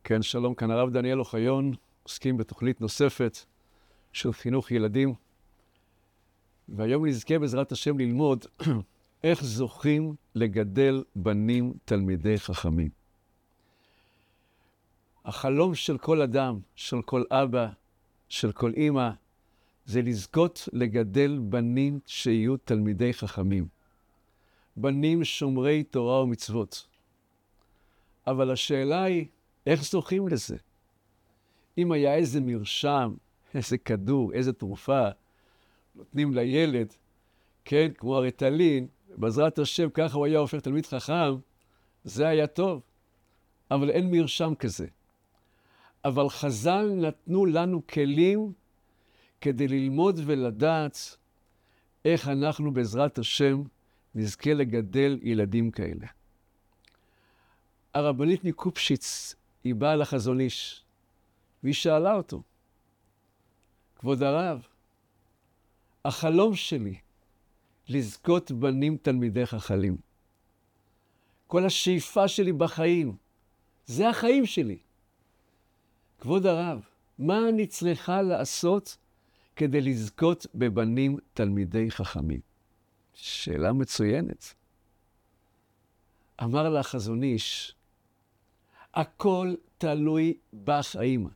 כן, שלום, כאן הרב דניאל אוחיון, עוסקים בתוכנית נוספת של חינוך ילדים. והיום נזכה בעזרת השם ללמוד איך זוכים לגדל בנים תלמידי חכמים. החלום של כל אדם, של כל אבא, של כל אמא, זה לזכות לגדל בנים שיהיו תלמידי חכמים. בנים שומרי תורה ומצוות. אבל השאלה היא, איך זוכים לזה? אם היה איזה מרשם, איזה כדור, איזה תרופה, נותנים לילד, כן, כמו הרטלין, בעזרת השם ככה הוא היה הופך תלמיד חכם, זה היה טוב. אבל אין מרשם כזה. אבל חז"ל נתנו לנו כלים כדי ללמוד ולדעת איך אנחנו בעזרת השם נזכה לגדל ילדים כאלה. הרבנית מקופשיץ היא באה לחזון איש, והיא שאלה אותו, כבוד הרב, החלום שלי לזכות בנים תלמידי חכמים. כל השאיפה שלי בחיים, זה החיים שלי. כבוד הרב, מה אני צריכה לעשות כדי לזכות בבנים תלמידי חכמים? שאלה מצוינת. אמר לה החזון איש, הכל תלוי בך, האמא.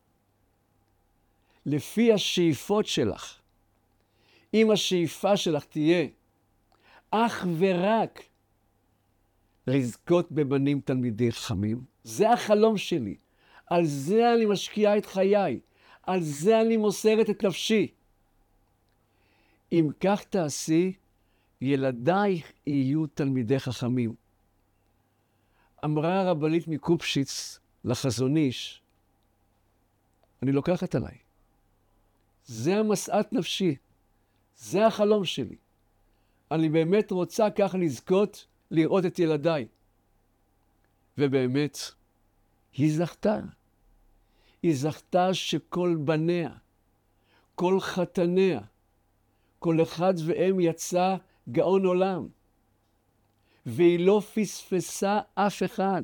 לפי השאיפות שלך, אם השאיפה שלך תהיה אך ורק לזכות בבנים תלמידי חכמים, זה החלום שלי. על זה אני משקיעה את חיי. על זה אני מוסרת את נפשי. אם כך תעשי, ילדייך יהיו תלמידי חכמים. אמרה הרבנית מקופשיץ לחזון איש, אני לוקחת עליי. זה המשאת נפשי. זה החלום שלי. אני באמת רוצה כך לזכות לראות את ילדיי. ובאמת, היא זכתה. היא זכתה שכל בניה, כל חתניה, כל אחד והם יצא גאון עולם. והיא לא פספסה אף אחד.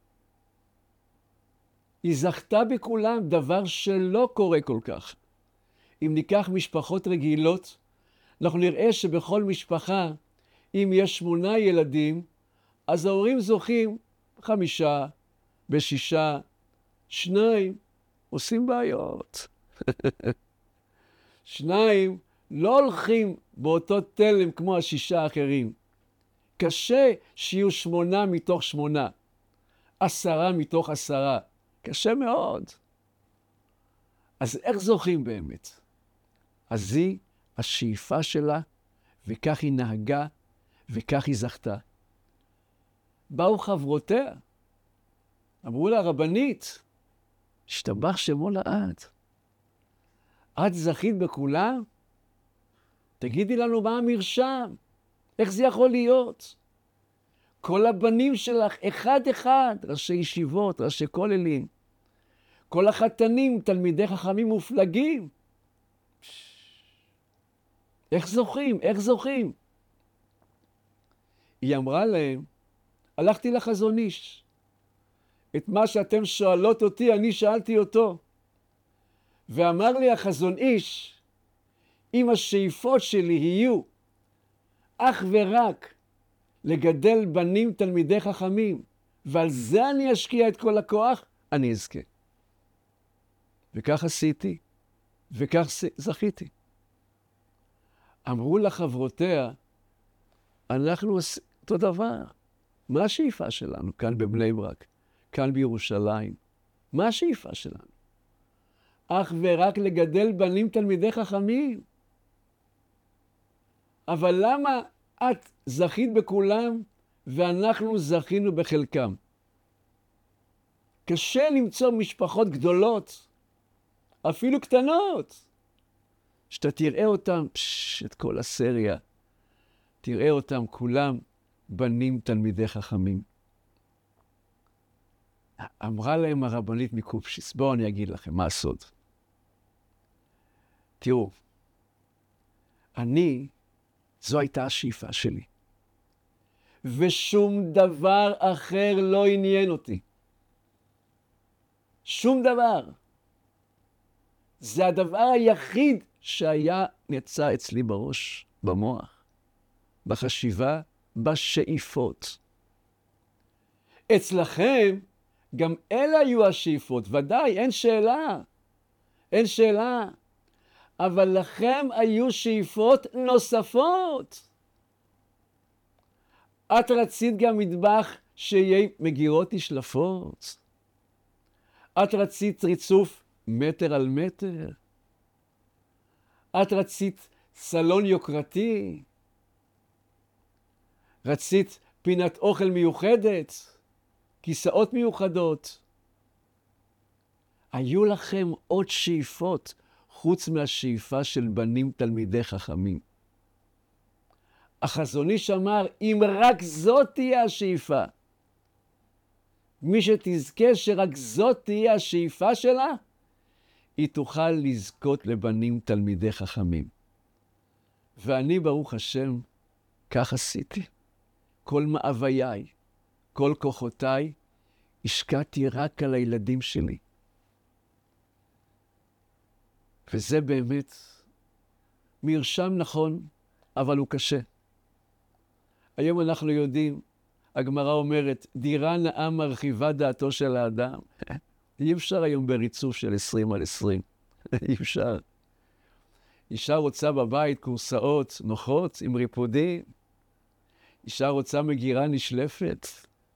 היא זכתה בכולם, דבר שלא קורה כל כך. אם ניקח משפחות רגילות, אנחנו נראה שבכל משפחה, אם יש 8 ילדים, אז ההורים זוכים 5, 6, 2, עושים בעיות. 2 לא הולכים באותו תלם כמו 6 האחרים. קשה שיהיו 8 מתוך 8, 10 מתוך 10. קשה מאוד. אז איך זוכים באמת? אז היא, השאיפה שלה, וכך היא נהגה, וכך היא זכתה. באו חברותיה, אמרו לה, רבנית, השתבח שמו לעד. את זכית בכולם? תגידי לנו מה המרשם. איך זה יכול להיות? כל הבנים שלך, אחד, ראשי ישיבות, ראשי כוללים. כל החתנים, תלמידי חכמים מופלגים. איך זוכים? איך זוכים? היא אמרה להם, הלכתי לחזון איש. את מה שאתם שואלות אותי, אני שאלתי אותו. ואמר לי החזון איש, אם השאיפות שלי יהיו אך ורק לגדל בנים תלמידי חכמים, ועל זה אני אשקיע את כל הכוח, אני אזכה. וכך עשיתי, וכך זכיתי. אמרו לחברותיה, אנחנו עושים אותו דבר. מה השאיפה שלנו כאן בבני ברק, כאן בירושלים? מה השאיפה שלנו? אך ורק לגדל בנים תלמידי חכמים. אבל למה את זכית בכולם ואנחנו זכינו בחלקם? קשה למצוא משפחות גדולות, אפילו קטנות, שאתה תראה אותם, את כל הסריה, תראה אותם כולם בנים תלמידי חכמים. אמרה להם הרבנית מקופשיץ, בואו אני אגיד לכם מה הסוד. תראו, זו הייתה השאיפה שלי. ושום דבר אחר לא עניין אותי. שום דבר. זה הדבר היחיד שהיה נצא אצלי בראש, במוח, בחשיבה, בשאיפות. אצלכם גם אלה היו השאיפות, ודאי, אין שאלה. אין שאלה. אבל לכם היו שאיפות נוספות. את רצית גם מטבח שיהיה מגירות נשלפות. את רצית ריצוף מטר על מטר. את רצית סלון יוקרתי. רצית פינת אוכל מיוחדת. כיסאות מיוחדות. היו לכם עוד שאיפות חוץ מהשאיפה של בנים תלמידי חכמים. החזון איש אמר, אם רק זאת תהיה השאיפה, מי שתזכה שרק זאת תהיה השאיפה שלה, היא תוכל לזכות לבנים תלמידי חכמים. ואני, ברוך השם, כך עשיתי. כל מאווייי, כל כוחותיי, השקעתי רק על הילדים שלי. וזה באמת מרשם נכון, אבל הוא קשה. היום אנחנו יודעים, הגמרא אומרת, דירה נאה מרחיבה דעתו של האדם. אי אפשר היום בריצוף של 20 על 20. אי אפשר. אישה רוצה בבית קורסאות נוחות עם ריפודים. אישה רוצה מגירה נשלפת.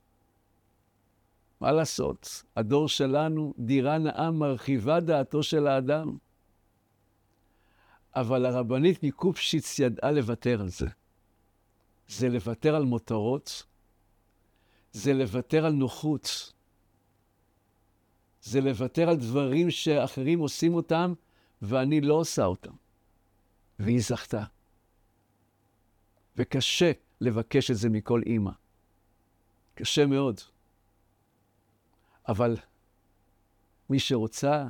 מה לעשות? הדור שלנו, דירה נאה מרחיבה דעתו של האדם. אבל הרבנית מקופשיץ ידעה לוותר על זה. זה לוותר על מותרות, זה לוותר על נוחות, זה לוותר על דברים שאחרים עושים אותם ואני לא עושה אותם. והיא זכתה. וקשה לבקש את זה מכל אימא. קשה מאוד. אבל מי שרוצה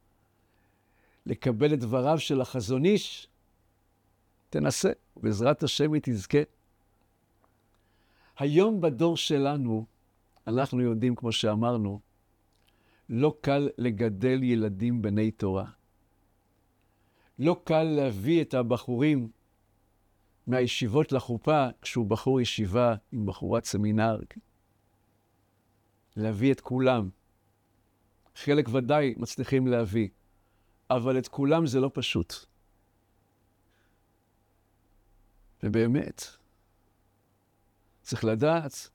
לקבל את דבריו של החזון איש, תנסה, בעזרת השם היא תזכה. היום בדור שלנו, אנחנו יודעים, כמו שאמרנו, לא קל לגדל ילדים בני תורה. לא קל להביא את הבחורים מהישיבות לחופה, כשהוא בחור ישיבה עם בחורת סמינר. להביא את כולם. חלק ודאי מצליחים להביא, אבל את כולם זה לא פשוט. ובאמת, צריך לדעת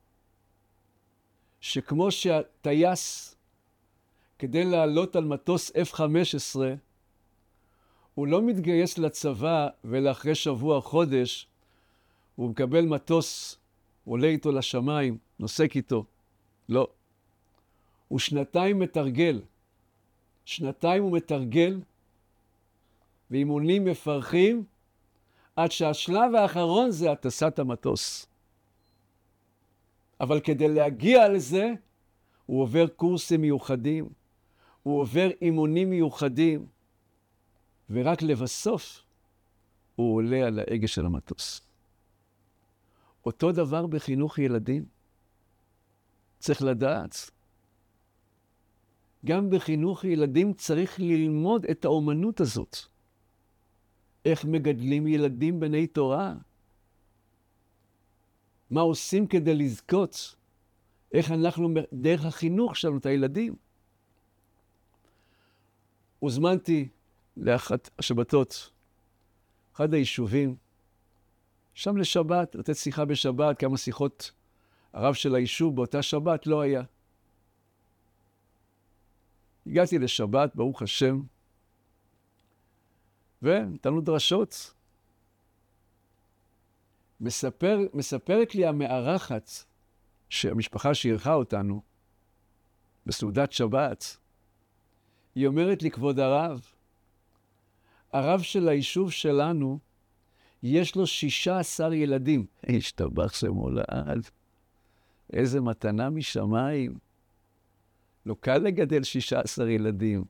שכמו שהטייס, כדי לעלות על מטוס F-15, הוא לא מתגייס לצבא ולאחרי שבוע, חודש, הוא מקבל מטוס, עולה איתו לשמיים, נוסק איתו. לא. הוא שנתיים מתרגל. שנתיים הוא מתרגל, ואימונים מפרכים, עד שהשלב האחרון זה הטסת המטוס. אבל כדי להגיע לזה, הוא עובר קורסים מיוחדים, הוא עובר אימונים מיוחדים, ורק לבסוף הוא עולה על ההגה של המטוס. אותו דבר בחינוך ילדים. צריך לדעת. גם בחינוך ילדים צריך ללמוד את האומנות הזאת. איך מגדלים ילדים בני תורה? מה עושים כדי לזכות? איך אנחנו דרך החינוך שלנו את הילדים? הוזמנתי לאחת השבתות, אחד היישובים, שם לשבת, לתת שיחה בשבת, כמה שיחות הרב של היישוב באותה שבת לא היה. הגעתי לשבת, ברוך השם, ונתנו דרשות. מספרת לי המארחת, שהמשפחה שאירחה אותנו, בסעודת שבת, היא אומרת לי, כבוד הרב של היישוב שלנו, יש לו 16 ילדים. השתבח שמו לעד. איזה מתנה משמיים. לא קל לגדל 16 ילדים.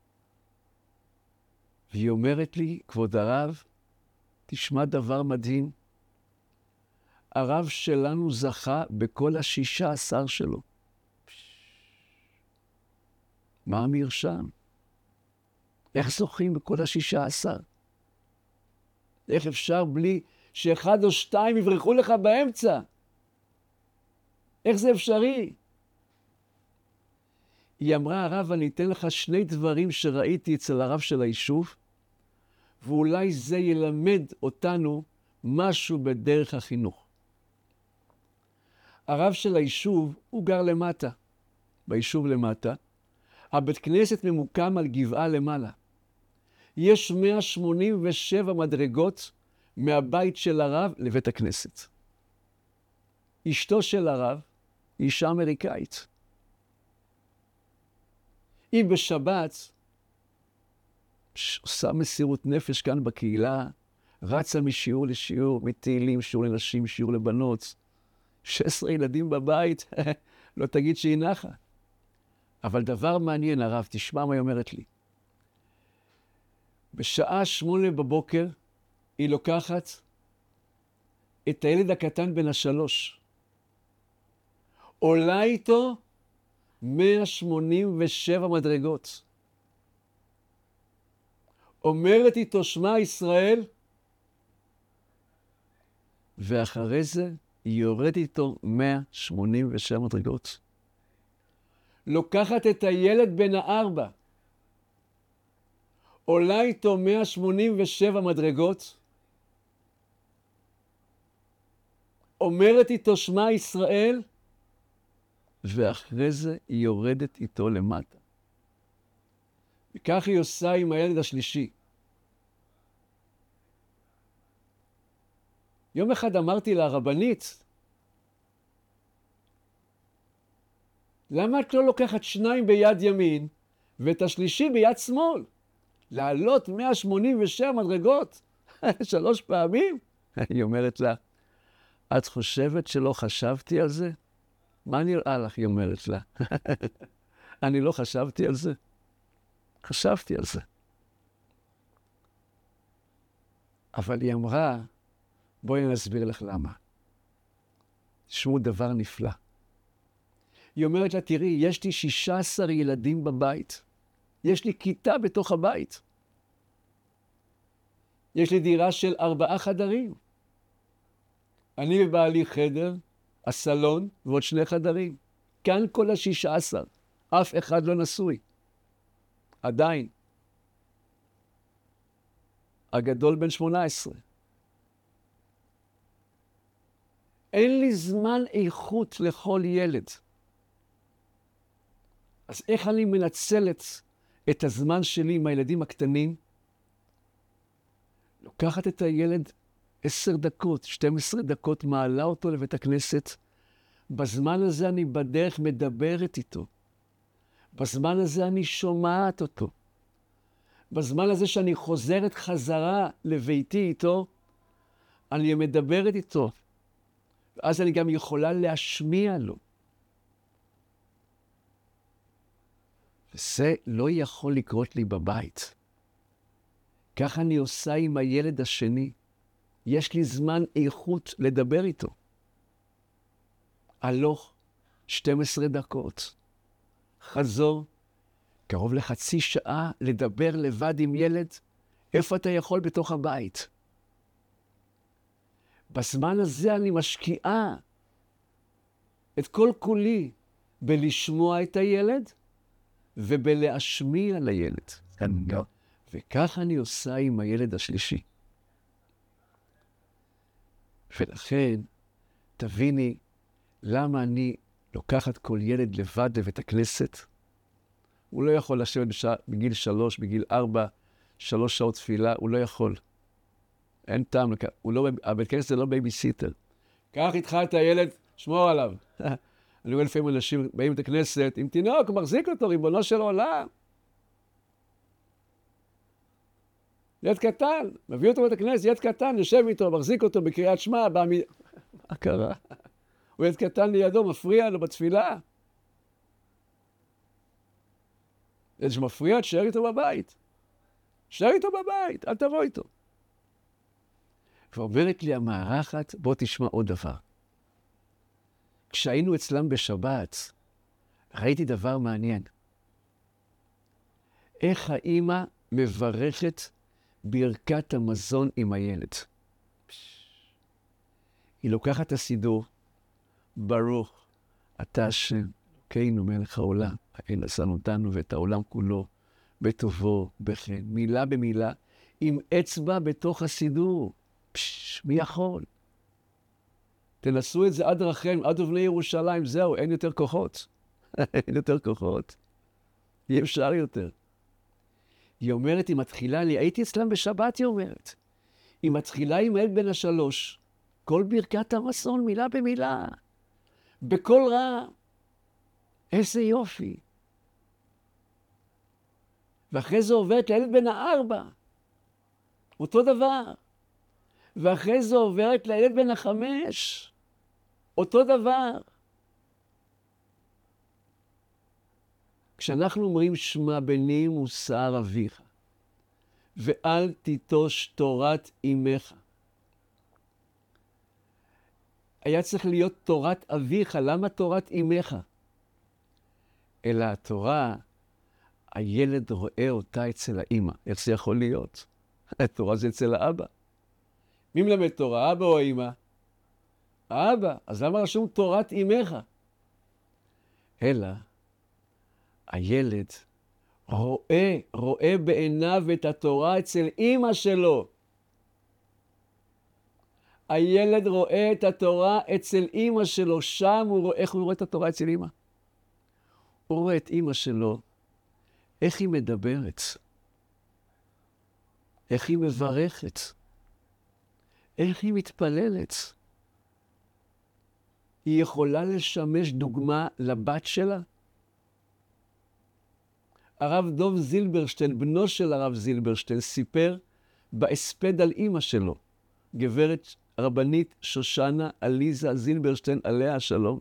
והיא אומרת לי, כבוד הרב, תשמע דבר מדהים. הרב שלנו זכה בכל ה16 שלו. מה המרשם? איך זוכים בכל ה-16? איך אפשר בלי שאחד או שתיים יברחו לך באמצע? איך זה אפשרי? היא אמרה, הרב, אני אתן לך 2 דברים שראיתי אצל הרב של היישוב, ואולי זה ילמד אותנו משהו בדרך החינוך. הרב של היישוב, הוא גר למטה, ביישוב למטה. הבית כנסת ממוקם על גבעה למעלה. יש 187 מדרגות מהבית של הרב לבית הכנסת. אשתו של הרב היא אישה אמריקאית. היא בשבת עושה מסירות נפש כאן בקהילה, רצה משיעור לשיעור, מתהילים, שיעור לנשים, שיעור לבנות. 16 ילדים בבית, לא תגיד שהיא נחה. אבל דבר מעניין, הרב, תשמע מה היא אומרת לי. בשעה 8 בבוקר היא לוקחת את הילד הקטן בן 3. עולה איתו 187 מדרגות. אומרת איתו שמע ישראל, ואחרי זה היא יורדת איתו 187 מדרגות. לוקחת את הילד בן 4, עולה איתו 187 מדרגות, אומרת איתו שמע ישראל, ואחרי זה היא יורדת איתו למטה. וכך היא עושה עם הילד השלישי. יום אחד אמרתי לה, רבנית, למה את לא לוקחת 2 ביד ימין ואת השלישי ביד שמאל? לעלות 187 מדרגות 3 פעמים? היא אומרת לה, את חושבת שלא חשבתי על זה? מה נראה לך? היא אומרת לה. אני לא חשבתי על זה. חשבתי על זה. אבל היא אמרה, בואי נסביר לך למה. תשמעו דבר נפלא. היא אומרת לה, תראי, יש לי 16 ילדים בבית. יש לי כיתה בתוך הבית. יש לי דירה של 4 חדרים. אני ובעלי חדר, הסלון ועוד 2 חדרים. כאן כל ה-16. אף אחד לא נשוי. עדיין. הגדול בן 18. אין לי זמן איכות לכל ילד. אז איך אני מנצלת את הזמן שלי עם הילדים הקטנים? לוקחת את הילד 10 דקות, 12 דקות, מעלה אותו לבית הכנסת. בזמן הזה אני בדרך מדברת איתו. בזמן הזה אני שומעת אותו. בזמן הזה שאני חוזרת חזרה לביתי איתו, אני מדברת איתו. ואז אני גם יכולה להשמיע לו. וזה לא יכול לקרות לי בבית. כך אני עושה עם הילד השני. יש לי זמן איכות לדבר איתו. הלוך 12 דקות. חזור, קרוב לחצי שעה לדבר לבד עם ילד. איפה אתה יכול בתוך הבית? בזמן הזה אני משקיעה את כל כולי בלשמוע את הילד ובלהשמיע לילד. וכך אני עושה עם הילד השלישי. ולכן, תביני למה אני לוקחת כל ילד לבד לבית הכנסת. הוא לא יכול לשבת בגיל 3, בגיל 4, 3 שעות תפילה, הוא לא יכול. אין טעם, הבית כנסת זה לא בייביסיטר. קח איתך את הילד, שמור עליו. אני רואה לפעמים אנשים באים לבית הכנסת, עם תינוק, מחזיק אותו, ריבונו של עולם. ילד קטן, מביא אותו לבית הכנסת, ילד קטן, יושב איתו, מחזיק אותו בקריאת שמע, מה קרה? הוא ילד קטן לידו, מפריע לו בתפילה. ילד שמפריע, תשאר איתו בבית. תשאר איתו בבית, אל תבוא איתו. ואומרת לי המארחת, בוא תשמע עוד דבר. כשהיינו אצלם בשבת, ראיתי דבר מעניין. איך האמא מברכת ברכת המזון עם הילד. היא לוקחת את הסידור, ברוך אתה השם, אלוקינו מלך העולם, האל עשה אותנו ואת העולם כולו, בטובו, בחן, מילה במילה, עם אצבע בתוך הסידור. מי יכול? תנסו את זה עד רחם, עד אבני ירושלים, זהו, אין יותר כוחות. אין יותר כוחות. אי אפשר יותר. היא אומרת, היא מתחילה, אני הייתי אצלם בשבת, היא אומרת. היא מתחילה עם הילד בן השלוש, כל ברכת המזון, מילה במילה, בקול רע. איזה יופי. ואחרי זה עוברת לילד בן 4, אותו דבר. ואחרי זה עוברת לילד בן 5, אותו דבר. כשאנחנו אומרים שמע בני מוסר אביך, ואל תיטוש תורת אמך. היה צריך להיות תורת אביך, למה תורת אמך? אלא התורה, הילד רואה אותה אצל האמא. איך זה יכול להיות? התורה זה אצל האבא. מי מלמד תורה, האבא או האמא? האבא. אז למה רשום תורת אמך? אלא הילד רואה בעיניו את התורה אצל אמא שלו. הילד רואה את התורה אצל אמא שלו, שם הוא רואה, איך הוא רואה את התורה אצל אמא? הוא רואה את אמא שלו, איך היא מדברת, איך היא מברכת, איך היא מתפללת. היא יכולה לשמש דוגמה לבת שלה? הרב דוב זילברשטיין, בנו של הרב זילברשטיין, סיפר בהספד על אמא שלו, גברת רבנית שושנה עליזה זילברשטיין, עליה השלום.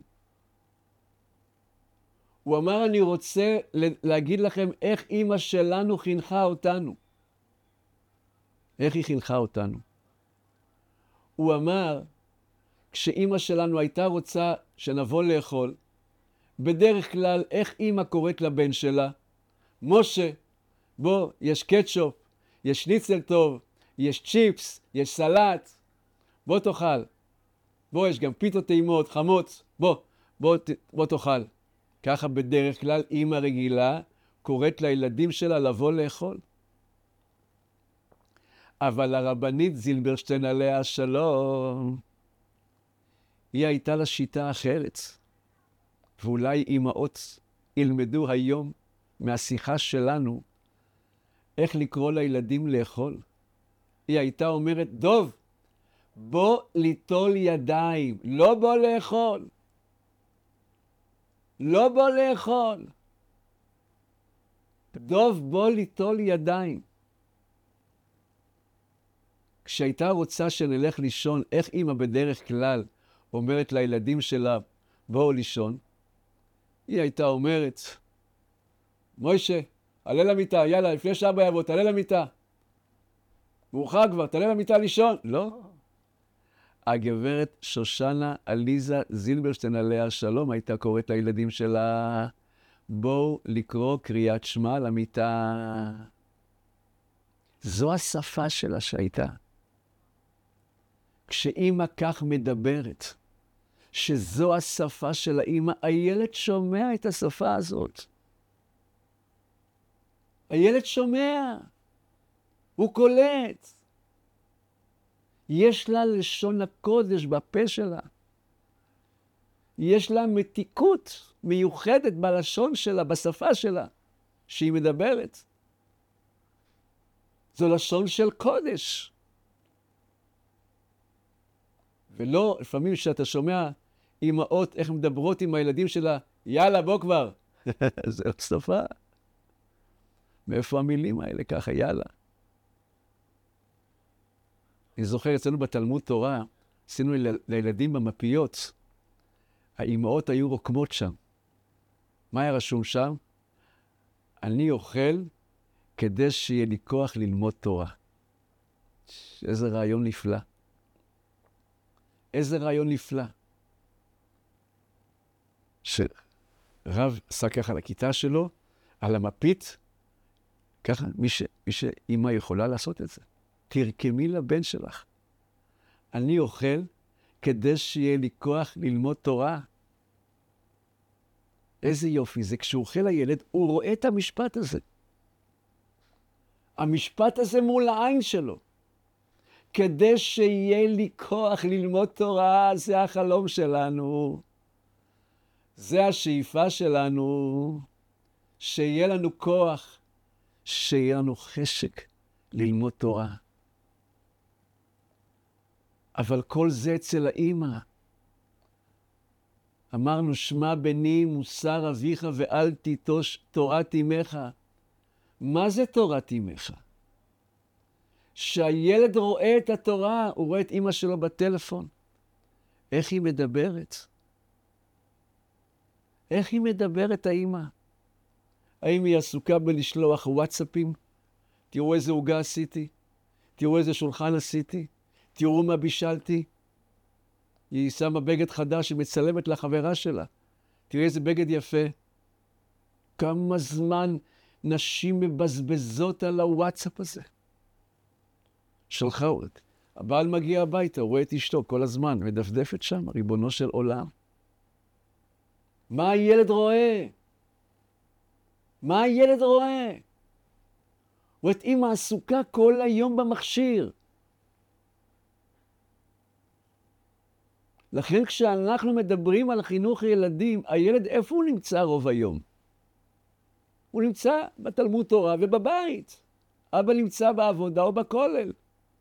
הוא אמר, אני רוצה להגיד לכם איך אמא שלנו חינכה אותנו. איך היא חינכה אותנו? הוא אמר, כשאמא שלנו הייתה רוצה שנבוא לאכול, בדרך כלל איך אמא קוראת לבן שלה? משה, בוא, יש קטשופ, יש שניצל טוב, יש צ'יפס, יש סלט, בוא תאכל. בוא, יש גם פיתות טעימות, חמוץ, בוא תאכל. ככה בדרך כלל אמא רגילה קוראת לילדים שלה לבוא לאכול. אבל הרבנית זילברשטיין עליה השלום, היא הייתה לה שיטה אחרת. ואולי אמאות ילמדו היום מהשיחה שלנו איך לקרוא לילדים לאכול. היא הייתה אומרת, דוב, בוא ליטול ידיים, לא בוא לאכול. לא בוא לאכול. דוב, בוא ליטול ידיים. כשהייתה רוצה שנלך לישון, איך אמא בדרך כלל אומרת לילדים שלה, בואו לישון? היא הייתה אומרת, מוישה, עלה למיטה, יאללה, לפני שאבא יבוא, תעלה למיטה. מאוחר כבר, תעלה למיטה לישון. לא. הגברת שושנה עליזה זילברשטיין עליה השלום הייתה קוראת לילדים שלה, בואו לקרוא קריאת שמע למיטה. זו השפה שלה שהייתה. כשאמא כך מדברת, שזו השפה של האמא, הילד שומע את השפה הזאת. הילד שומע, הוא קולט. יש לה לשון הקודש בפה שלה. יש לה מתיקות מיוחדת בלשון שלה, בשפה שלה, שהיא מדברת. זו לשון של קודש. ולא, לפעמים שאתה שומע אמהות איך מדברות עם הילדים שלה, יאללה, בוא כבר. זה עוד שפה. מאיפה המילים האלה ככה, יאללה? אני זוכר, אצלנו בתלמוד תורה, עשינו לילדים במפיות, האמהות היו רוקמות שם. מה היה רשום שם? אני אוכל כדי שיהיה לי כוח ללמוד תורה. איזה רעיון נפלא. איזה רעיון נפלא. שרב עשה ככה לכיתה שלו, על המפית, ככה, מי שאמא יכולה לעשות את זה. תרקמי לבן שלך. אני אוכל כדי שיהיה לי כוח ללמוד תורה. איזה יופי זה. כשהוא אוכל הילד, הוא רואה את המשפט הזה. המשפט הזה מול העין שלו. כדי שיהיה לי כוח ללמוד תורה, זה החלום שלנו. זה השאיפה שלנו. שיהיה לנו כוח, שיהיה לנו חשק ללמוד תורה. אבל כל זה אצל האמא. אמרנו, שמע בני מוסר אביך ואל תיטוש תורת אמך. מה זה תורת אמך? שהילד רואה את התורה, הוא רואה את אמא שלו בטלפון. איך היא מדברת? איך היא מדברת, האמא? האם היא עסוקה בלשלוח וואטסאפים? תראו איזה עוגה עשיתי. תראו איזה שולחן עשיתי. תראו מה בישלתי. היא שמה בגד חדש, היא מצלמת לחברה שלה. תראי איזה בגד יפה. כמה זמן נשים מבזבזות על הוואטסאפ הזה. שלחה עוד. הבעל מגיע הביתה, רואה את אשתו כל הזמן, מדפדפת שם, ריבונו של עולם. מה הילד רואה? מה הילד רואה? רואה את אמא עסוקה כל היום במכשיר. לכן כשאנחנו מדברים על חינוך ילדים, הילד איפה הוא נמצא רוב היום? הוא נמצא בתלמוד תורה ובבית. אבא נמצא בעבודה או בכולל.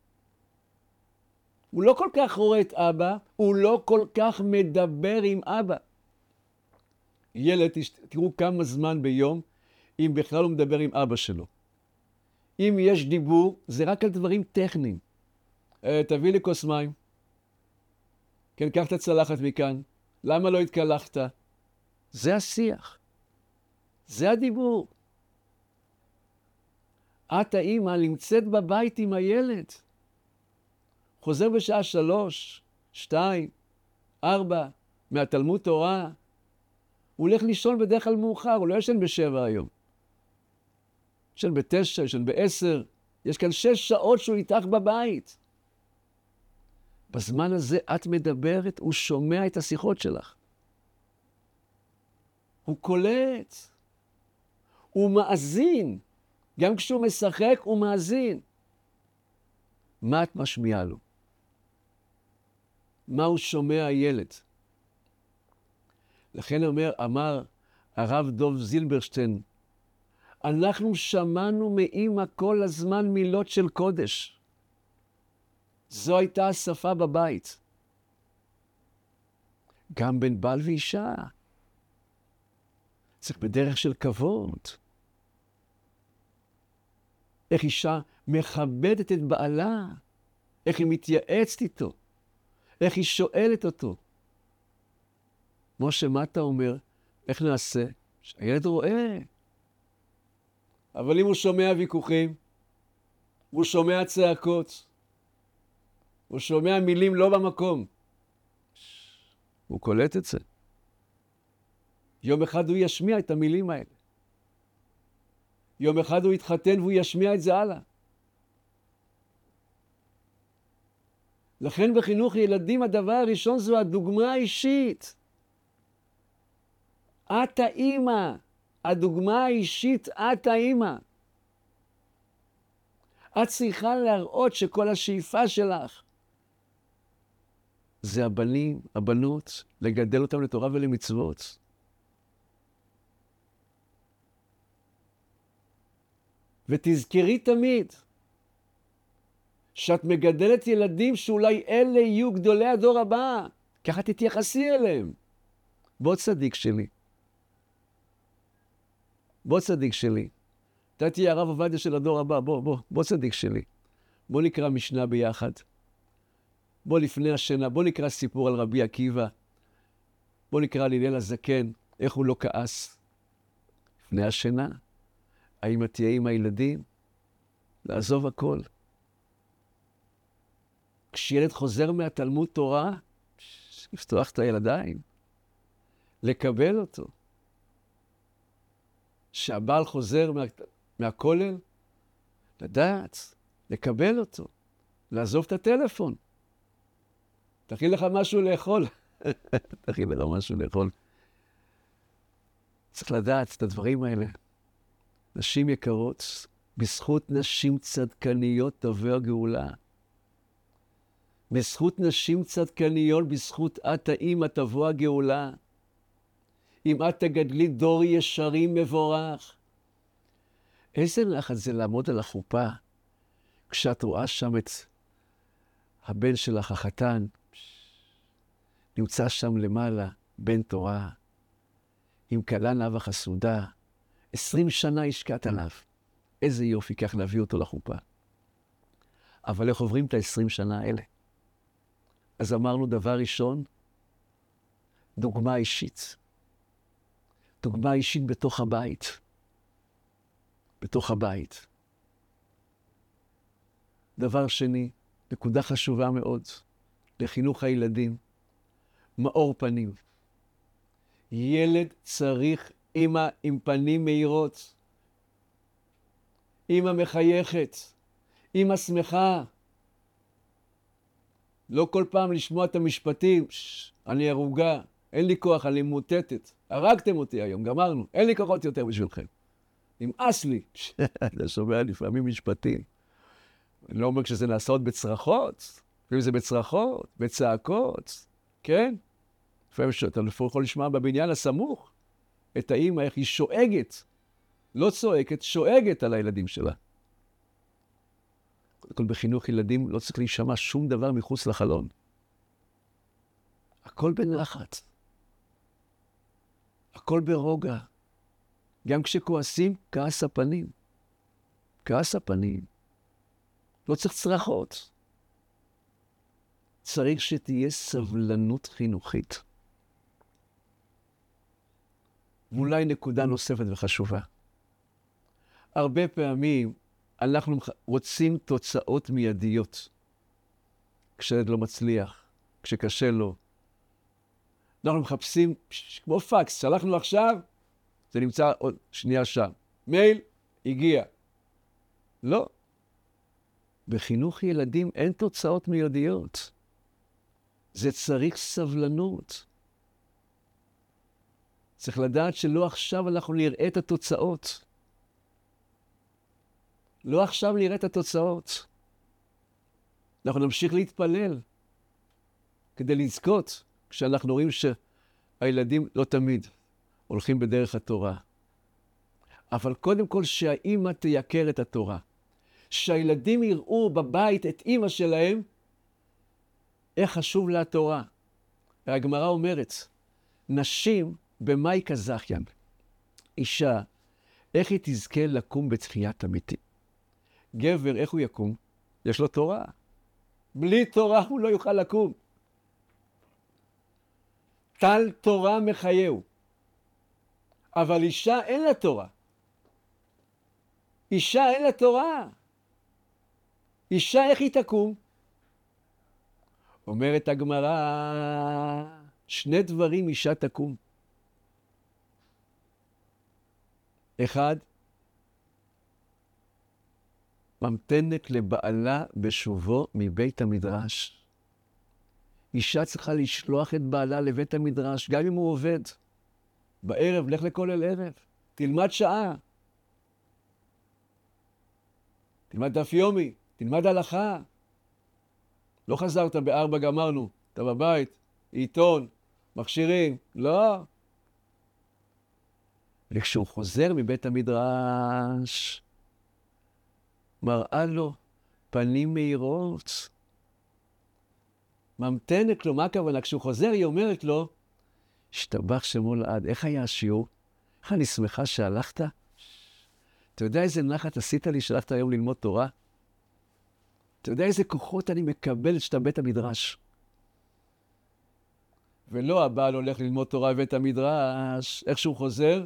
הוא לא כל כך רואה את אבא, הוא לא כל כך מדבר עם אבא. ילד, תראו כמה זמן ביום, אם בכלל הוא מדבר עם אבא שלו. אם יש דיבור, זה רק על דברים טכניים. תביא לי כוס מים. כן, קח את הצלחת מכאן. למה לא התקלחת? זה השיח. זה הדיבור. את האמא נמצאת בבית עם הילד. חוזר בשעה 3, 2, 4, מהתלמוד תורה. הוא הולך לישון בדרך כלל מאוחר, הוא לא ישן ב7 היום. ישן ב9, ישן ב10. יש כאן 6 שעות שהוא איתך בבית. בזמן הזה את מדברת, הוא שומע את השיחות שלך. הוא קולט. הוא מאזין. גם כשהוא משחק, הוא מאזין. מה את משמיעה לו? מה הוא שומע הילד? לכן אמר הרב דוב זילברשטיין, אנחנו שמענו מאמא כל הזמן מילות של קודש. זו הייתה השפה בבית. גם בין בעל ואישה. צריך בדרך של כבוד. איך אישה מכבדת את בעלה. איך היא מתייעצת איתו. איך היא שואלת אותו. משה, מה אתה אומר? איך נעשה? שהילד רואה. אבל אם הוא שומע ויכוחים, הוא שומע צעקות, הוא שומע מילים לא במקום, הוא קולט את זה. יום אחד הוא ישמיע את המילים האלה. יום אחד הוא יתחתן והוא ישמיע את זה הלאה. לכן בחינוך ילדים הדבר הראשון זו הדוגמה האישית. את האמא. הדוגמה האישית, את האמא. את צריכה להראות שכל השאיפה שלך זה הבנים, הבנות, לגדל אותם לתורה ולמצוות. ותזכרי תמיד שאת מגדלת ילדים שאולי אלה יהיו גדולי הדור הבא. ככה תתייחסי אליהם. בוא צדיק שלי. בוא צדיק שלי. אתה תהיה הרב עובדיה של הדור הבא. בוא צדיק שלי. בוא נקרא משנה ביחד. בוא לפני השינה. בוא נקרא סיפור על רבי עקיבא. בוא נקרא על הלל הזקן. איך הוא לא כעס. לפני השינה. האם את תהיה עם הילדים? לעזוב הכל. כשילד חוזר מהתלמוד תורה, לפתוח את הילדיים. לקבל אותו. שהבעל חוזר מהכולל, לדעת, לקבל אותו, לעזוב את הטלפון. תכין לך משהו לאכול. תכין לך משהו לאכול. צריך לדעת את הדברים האלה. נשים יקרות, בזכות נשים צדקניות תבוא הגאולה. בזכות נשים צדקניות, בזכות את האמא תבוא הגאולה. אם את תגדלי דור ישרים מבורך. איזה נחת זה לעמוד על החופה, כשאת רואה שם את הבן שלך, החתן, נמצא שם למעלה, בן תורה, עם כלה נאה וחסודה, 20 שנה השקעת עליו. איזה יופי כך להביא אותו לחופה. אבל איך עוברים את ה-20 שנה האלה? אז אמרנו דבר ראשון, דוגמה אישית. דוגמה אישית בתוך הבית. בתוך הבית. דבר שני, נקודה חשובה מאוד, לחינוך הילדים, מאור פנים. ילד צריך אמא עם פנים מהירות. אמא מחייכת. אמא שמחה. לא כל פעם לשמוע את המשפטים, אני הרוגה, אין לי כוח, אני מוטטת. הרגתם אותי היום, גמרנו, אין לי כוחות יותר בשבילכם. נמאס לי. אתה שומע לפעמים משפטים. אני לא אומר כשזה נעשה עוד בצרחות, לפעמים זה בצרחות, בצעקות, כן? לפעמים אתה יכול לשמוע בבניין הסמוך את האמא, איך היא שואגת, לא צועקת, שואגת על הילדים שלה. קודם כל בחינוך ילדים לא צריך להישמע שום דבר מחוץ לחלון. הכל בנחת. הכל ברוגע. גם כשכועסים, כעס הפנים. כעס הפנים. לא צריך צרחות. צריך שתהיה סבלנות חינוכית. ואולי נקודה נוספת וחשובה. הרבה פעמים אנחנו רוצים תוצאות מיידיות. כשילד לא מצליח, כשקשה לו. אנחנו מחפשים, כמו פקס, שלחנו עכשיו, זה נמצא עוד שנייה שם. מייל, הגיע. לא. בחינוך ילדים אין תוצאות מיידיות. זה צריך סבלנות. צריך לדעת שלא עכשיו אנחנו נראה את התוצאות. לא עכשיו נראה את התוצאות. אנחנו נמשיך להתפלל כדי לזכות כשאנחנו רואים שהילדים לא תמיד הולכים בדרך התורה. אבל קודם כל שהאימא תייקר את התורה. שהילדים יראו בבית את אימא שלהם, איך חשוב לה התורה. הגמרא אומרת, נשים במאי כזכיין. אישה, איך היא תזכה לקום בתחיית המתים? גבר, איך הוא יקום? יש לו תורה. בלי תורה הוא לא יוכל לקום. טל תורה מחייהו. אבל אישה אין לה תורה. אישה אין לה תורה. אישה איך היא תקום? אומרת הגמרא, שני דברים אישה תקום. אחד, ממתנת לבעלה בשובו מבית המדרש. אישה צריכה לשלוח את בעלה לבית המדרש, גם אם הוא עובד. בערב, לך לכולל ערב. תלמד שעה. תלמד דף יומי, תלמד הלכה. לא חזרת ב4, גמרנו. אתה בבית, עיתון, מכשירים. לא. וכשהוא חוזר מבית המדרש, מראה לו פנים מהירות. ממתנת לו, מה הכוונה? כשהוא חוזר, היא אומרת לו, השתבח שמו לעד, איך היה השיעור? איך אני שמחה שהלכת? אתה יודע איזה נחת עשית לי שהלכת היום ללמוד תורה? אתה יודע איזה כוחות אני מקבל שאתה בית המדרש? ולא הבעל הולך ללמוד תורה בבית המדרש, איך שהוא חוזר?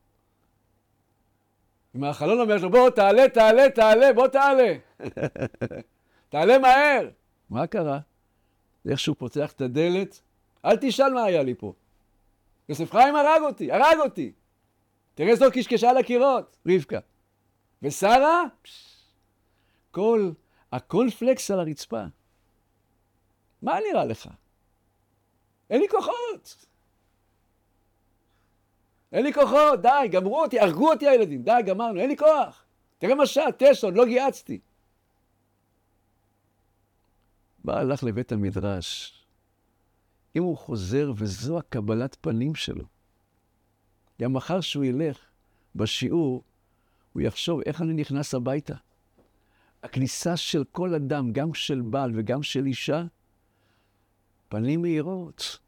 עם החלון אומר לו, בוא תעלה, תעלה, תעלה, בוא תעלה. תעלה מהר. מה קרה? איך שהוא פותח את הדלת, אל תשאל מה היה לי פה. יוסף חיים הרג אותי, הרג אותי. תראה זאת קשקשה על הקירות, רבקה. ושרה, כל הקונפלקס על הרצפה. מה נראה לך? אין לי כוחות. אין לי כוחות, די, גמרו אותי, הרגו אותי הילדים, די, גמרנו, אין לי כוח. תראה מה שעה, 9, עוד לא גייצתי. בא הלך לבית המדרש. אם הוא חוזר וזו הקבלת פנים שלו, גם מחר שהוא ילך בשיעור, הוא יחשוב איך אני נכנס הביתה. הכניסה של כל אדם, גם של בעל וגם של אישה, פנים מהירות.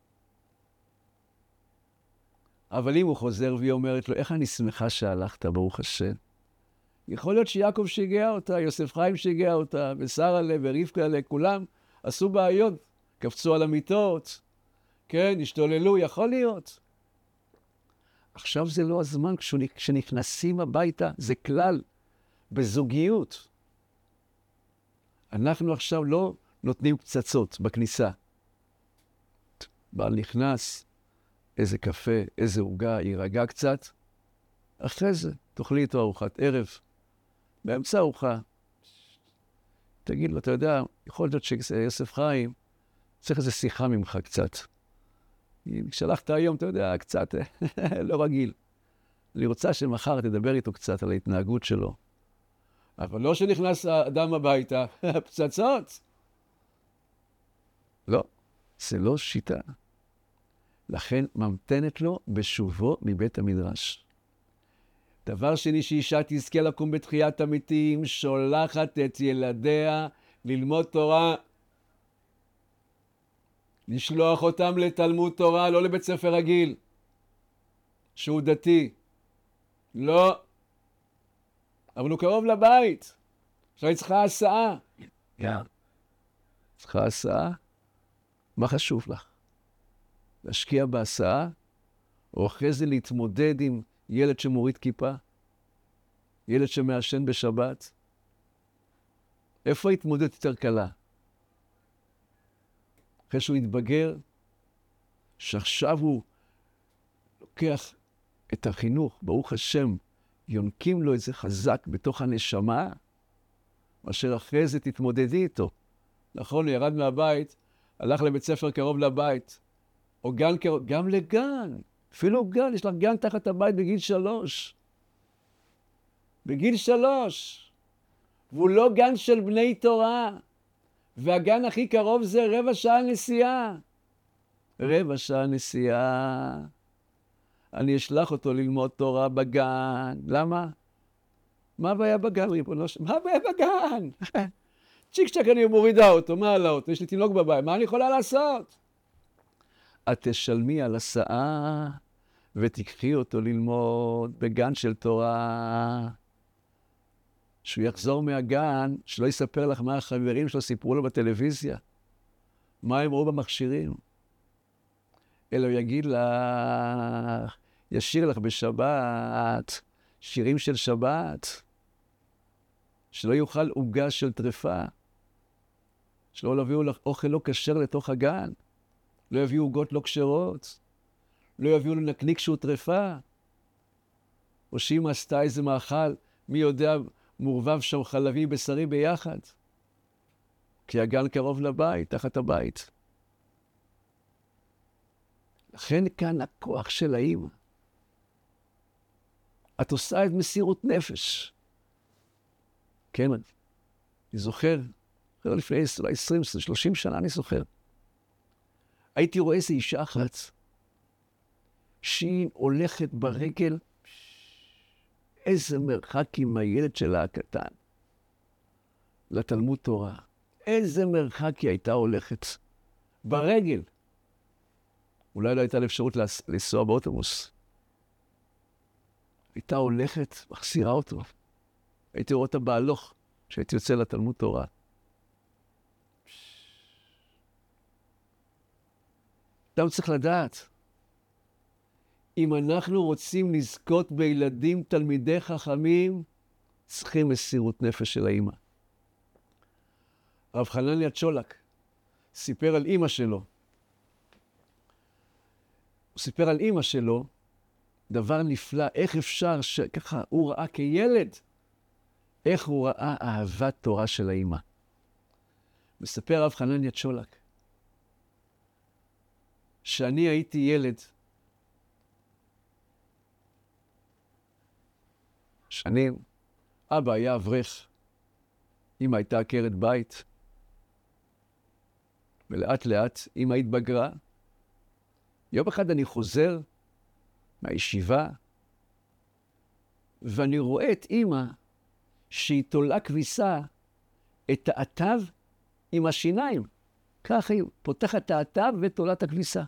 אבל אם הוא חוזר והיא אומרת לו, איך אני שמחה שהלכת, ברוך השם. יכול להיות שיעקב שיגע אותה, יוסף חיים שיגע אותה, ושרה ורבקה, כולם עשו בעיות, קפצו על המיטות, כן, השתוללו, יכול להיות. עכשיו זה לא הזמן, כשנכנסים הביתה, זה כלל, בזוגיות. אנחנו עכשיו לא נותנים פצצות בכניסה. בעל נכנס, איזה קפה, איזה עוגה, יירגע קצת. אחרי זה, תאכלי איתו ארוחת ערב. באמצע ארוחה, תגיד לו, אתה יודע, יכול להיות שיוסף חיים, צריך איזו שיחה ממך קצת. כשלחת היום, אתה יודע, קצת, לא רגיל. אני רוצה שמחר תדבר איתו קצת על ההתנהגות שלו. אבל לא שנכנס האדם הביתה, פצצות. לא, זה לא שיטה. לכן ממתנת לו בשובו מבית המדרש. דבר שני, שאישה תזכה לקום בתחיית המתים, שולחת את ילדיה ללמוד תורה. לשלוח אותם לתלמוד תורה, לא לבית ספר רגיל, שהוא דתי. לא. אבל הוא קרוב לבית. עכשיו היא צריכה הסעה. צריכה הסעה? מה חשוב לך? להשקיע בהסעה? או אחרי זה להתמודד עם ילד שמוריד כיפה? ילד שמעשן בשבת? איפה ההתמודדת יותר קלה? אחרי שהוא יתבגר, שעכשיו הוא לוקח את החינוך, ברוך השם, יונקים לו את זה חזק בתוך הנשמה, מאשר אחרי זה תתמודדי איתו. נכון, הוא ירד מהבית, הלך לבית ספר קרוב לבית, או גן קרוב, גם לגן. אפילו גן, יש לך גן תחת הבית בגיל 3. בגיל 3. והוא לא גן של בני תורה. והגן הכי קרוב זה 15 שעה נסיעה. 15 שעה נסיעה. אני אשלח אותו ללמוד תורה בגן. למה? מה הבעיה בגן? מה הבעיה בגן? צ'יק צ'ק אני מורידה אותו, מה על האוטו? יש לי תינוק בבית, מה אני יכולה לעשות? את תשלמי על הסעה ותקחי אותו ללמוד בגן של תורה. שהוא יחזור מהגן, שלא יספר לך מה החברים שלו סיפרו לו בטלוויזיה. מה הם ראו במכשירים. אלא הוא יגיד לך, ישיר לך בשבת, שירים של שבת, שלא יאכל עוגה של טרפה, שלא יביאו לך אוכל לא כשר לתוך הגן, לא יביאו עוגות לא כשרות, לא יביאו לנקניק שהוא טרפה, או שאמא עשתה איזה מאכל, מי יודע, מורבב שם חלבי בשרי ביחד, כי הגן קרוב לבית, תחת הבית. לכן כאן הכוח של האמא. את עושה את מסירות נפש. כן, אני זוכר, לפני 20, 30 שנה אני זוכר. הייתי רואה איזו אישה אחת, שהיא הולכת ברגל, איזה מרחק עם הילד שלה הקטן, לתלמוד תורה. איזה מרחק היא הייתה הולכת, ברגל. אולי לא הייתה לה אפשרות לנסוע באוטובוס. הייתה הולכת, מחסירה אותו. הייתי רואה אותה בהלוך, כשהייתי יוצא לתלמוד תורה. אדם צריך לדעת, אם אנחנו רוצים לזכות בילדים תלמידי חכמים, צריכים מסירות נפש של האמא. רב חנניה צ'ולק סיפר על אמא שלו. הוא סיפר על אמא שלו, דבר נפלא, איך אפשר שככה הוא ראה כילד, איך הוא ראה אהבת תורה של האמא. מספר הרב חנניה צ'ולק, שאני הייתי ילד, שנים, אבא היה אברך, אמא הייתה עקרת בית, ולאט לאט אמא התבגרה. יום אחד אני חוזר מהישיבה, ואני רואה את אמא שהיא תולה כביסה, את האטב עם השיניים. ככה היא פותחת את האטב ותולה את הכביסה.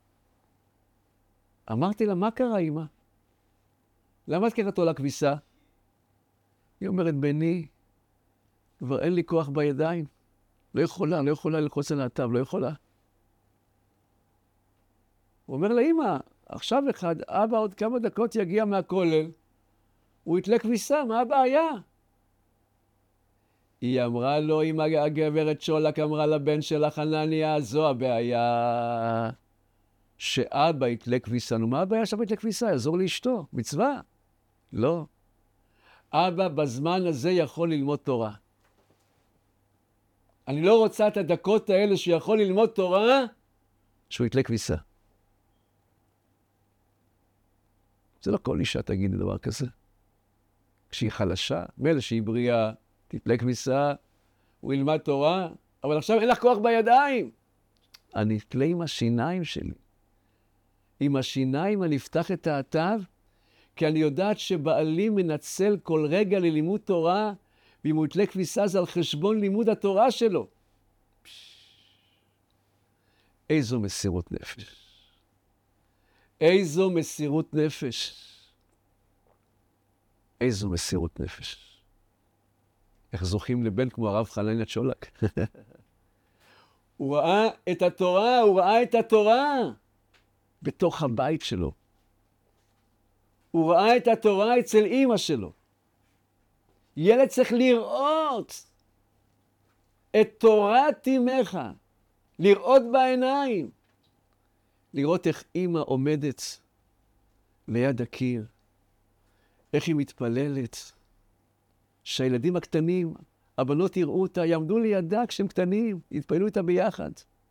אמרתי לה, מה קרה אמא? למה את ככה תולה כביסה? היא אומרת, בני, כבר אין לי כוח בידיים. לא יכולה ללחוץ על האטב, לא יכולה. הוא אומר לה, אמא, עכשיו אחד, אבא עוד כמה דקות יגיע מהכולל, הוא יתלה כביסה, מה הבעיה? היא אמרה לו, אם הגברת צ'ולק אמרה לבן שלה חנניה, זו הבעיה. שאבא יתלה כביסה. נו, מה הבעיה שאבא יתלה כביסה? יעזור לאשתו, מצווה. לא. אבא בזמן הזה יכול ללמוד תורה. אני לא רוצה את הדקות האלה שיכול ללמוד תורה, שהוא יתלה כביסה. זה לא כל אישה תגיד דבר כזה. כשהיא חלשה, מילא שהיא בריאה, תתלה כביסה, הוא ילמד תורה, אבל עכשיו אין לך כוח בידיים. אני אתלה עם השיניים שלי. עם השיניים אני אפתח את האטב, כי אני יודעת שבעלי מנצל כל רגע ללימוד תורה, ואם הוא יתלה כביסה זה על חשבון לימוד התורה שלו. איזו מסירות נפש. איזו מסירות נפש. איזו מסירות נפש. איך זוכים לבן כמו הרב חנניה צ'ולק. הוא ראה את התורה, הוא ראה את התורה בתוך הבית שלו. הוא ראה את התורה אצל אמא שלו. ילד צריך לראות את תורת אמך, לראות בעיניים, לראות איך אמא עומדת ליד הקיר, איך היא מתפללת, שהילדים הקטנים, הבנות יראו אותה, יעמדו לידה כשהם קטנים, יתפללו איתה ביחד.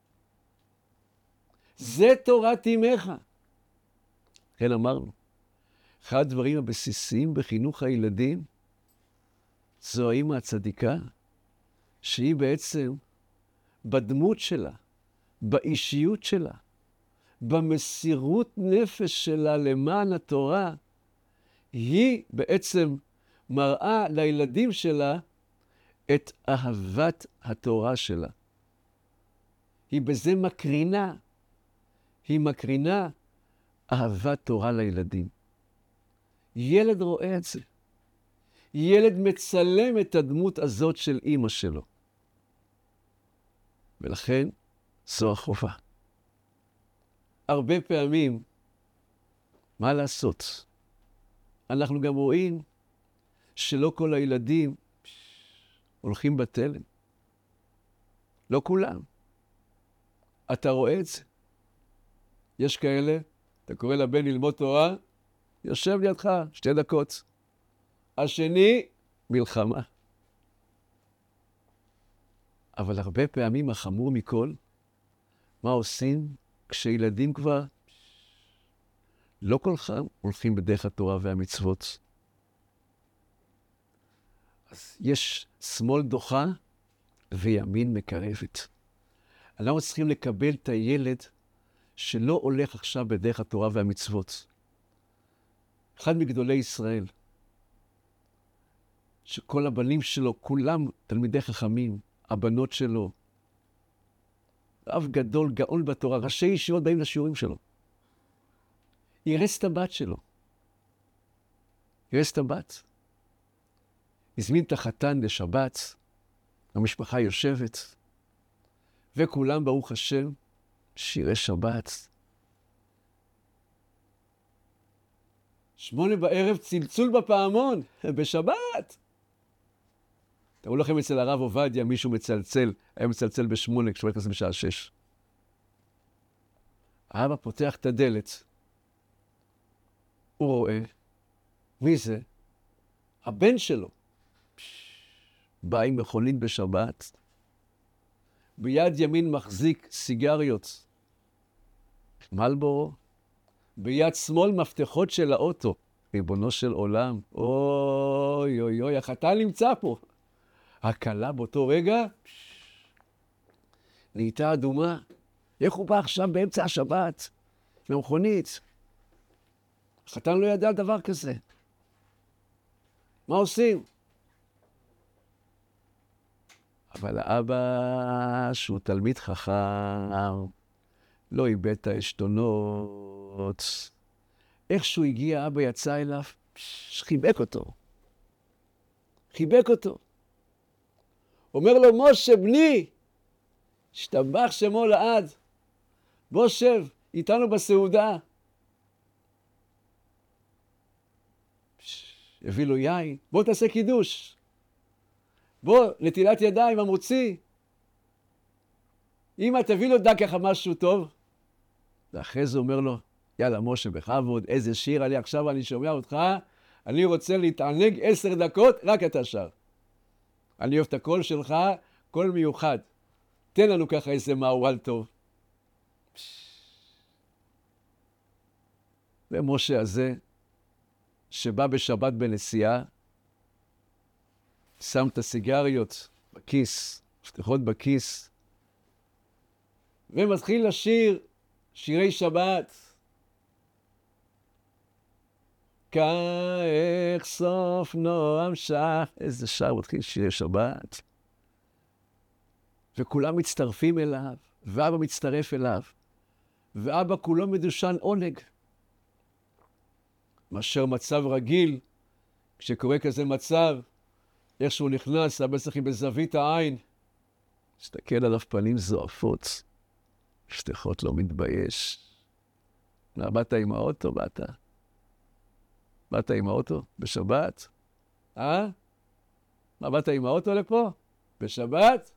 זה תורת אמך. כן, אמרנו, אחד הדברים הבסיסיים בחינוך הילדים, זו האמא הצדיקה, שהיא בעצם בדמות שלה, באישיות שלה, במסירות נפש שלה למען התורה, היא בעצם מראה לילדים שלה את אהבת התורה שלה. היא בזה מקרינה, היא מקרינה אהבת תורה לילדים. ילד רואה את זה. ילד מצלם את הדמות הזאת של אמא שלו. ולכן זו החובה. הרבה פעמים, מה לעשות? אנחנו גם רואים שלא כל הילדים הולכים בתלם. לא כולם. אתה רואה את זה. יש כאלה, אתה קורא לבן ללמוד תורה, יושב לידך 2 דקות. השני, מלחמה. אבל הרבה פעמים החמור מכל, מה עושים כשילדים כבר לא כולכם הולכים בדרך התורה והמצוות. אז יש שמאל דוחה וימין מקרבת. אנחנו צריכים לקבל את הילד שלא הולך עכשיו בדרך התורה והמצוות. אחד מגדולי ישראל, שכל הבנים שלו, כולם תלמידי חכמים, הבנות שלו, רב גדול, גאון בתורה, ראשי ישיבות באים לשיעורים שלו. ירס את הבת שלו. ירס את הבת. הזמין את החתן לשבת, המשפחה יושבת, וכולם ברוך השם, שירי שבת. 8 בערב צלצול בפעמון, בשבת. תראו לכם אצל הרב עובדיה, מישהו מצלצל, היה מצלצל ב8, כשהוא נכנס בשעה 6. האבא פותח את הדלת, הוא רואה, מי זה? הבן שלו. בא עם מכונית בשבת, ביד ימין מחזיק סיגריות, מלבורו, ביד שמאל מפתחות של האוטו. ריבונו של עולם, אוי אוי אוי, החתן נמצא פה. הכלה באותו רגע נהייתה אדומה. איך הוא בא עכשיו באמצע השבת? במכונית. החתן לא ידע דבר כזה. מה עושים? אבל האבא, שהוא תלמיד חכם, לא איבד את העשתונות. איכשהו הגיע, אבא יצא אליו, חיבק אותו. חיבק אותו. אומר לו, משה, בני, השתבח שמו לעד. בוא שב, איתנו בסעודה. הביא לו יין, בוא תעשה קידוש. בוא, נטילת ידיים, המוציא. אמא, תביא לו דקה משהו טוב. ואחרי זה אומר לו, יאללה, משה, בכבוד, איזה שיר עלי, עכשיו אני שומע אותך, אני רוצה להתענג 10 דקות, רק אתה שר. אני אוהב את הקול שלך, קול מיוחד. תן לנו ככה איזה מעוול טוב. ומשה הזה, שבא בשבת בנסיעה, שם את הסיגריות בכיס, מפתחות בכיס, ומתחיל לשיר שירי שבת. כאיך סוף נועם שח, איזה שר מתחיל שירי שבת. וכולם מצטרפים אליו, ואבא מצטרף אליו, ואבא כולו מדושן עונג. מאשר מצב רגיל, כשקורה כזה מצב, איך שהוא נכנס, אבא צריך בזווית העין, מסתכל עליו פנים זועפות, שתיכות לא מתבייש. באת עם האוטו, באת? באת עם האוטו? בשבת? מה, באת עם האוטו לפה? בשבת?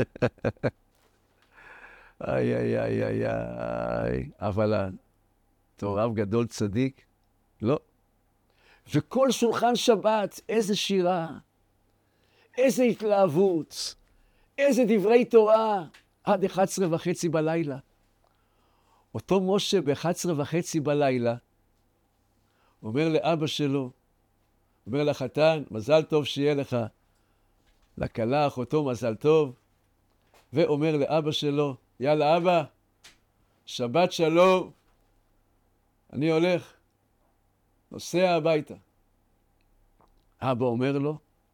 איי, איי, איי, איי, איי. אבל תורב גדול צדיק? לא. וכל שולחן שבת, איזה שירה, איזה התלהבות, איזה דברי תורה, עד 11:30 בלילה. אותו משה ב-11:30 בלילה, אומר לאבא שלו, אומר לחתן, מזל טוב שיהיה לך, לכלה אחותו מזל טוב, ואומר לאבא שלו, יאללה אבא, שבת שלום, אני הולך, נוסע הביתה. אבא אומר לו,